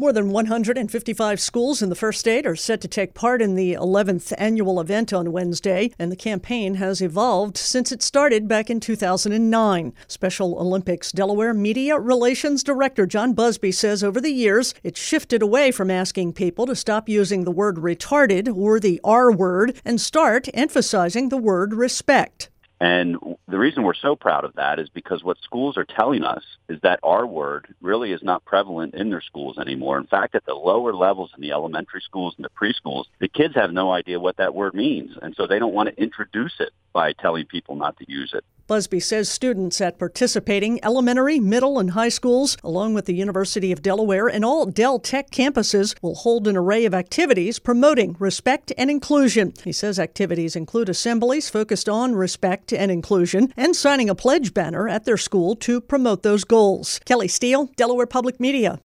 More than 155 schools in the First State are set to take part in the 11th annual event on Wednesday, and the campaign has evolved since it started back in 2009. Special Olympics Delaware Media Relations Director John Busby says over the years, it's shifted away from asking people to stop using the word retarded or the R word and start emphasizing the word respect. And the reason we're so proud of that is because what schools are telling us is that our word really is not prevalent in their schools anymore. In fact, at the lower levels in the elementary schools and the preschools, the kids have no idea what that word means. And so they don't want to introduce it by telling people not to use it. Busby says students at participating elementary, middle, and high schools, along with the University of Delaware and all Del Tech campuses, will hold an array of activities promoting respect and inclusion. He says activities include assemblies focused on respect and inclusion and signing a pledge banner at their school to promote those goals. Kelly Steele, Delaware Public Media.